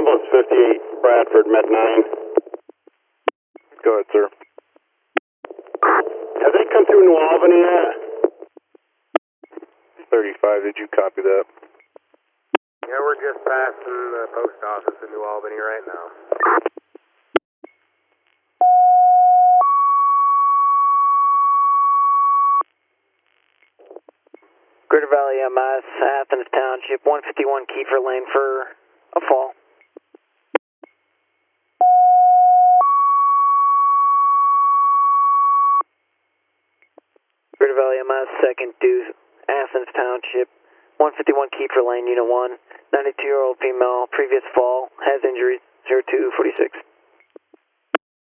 Ambulance 58, Bradford, Med 9. Go ahead, sir. Have they come through New Albany yet? 35, did you copy that? Yeah, we're just passing the post office in New Albany right now. Greater Valley MS, Athens Township, 151 Kiefer Lane for a fall. Greater Valley MS, second due, Athens Township, 151 Kiefer Lane, Unit 1, 92-year-old female, previous fall, has injuries, 0246.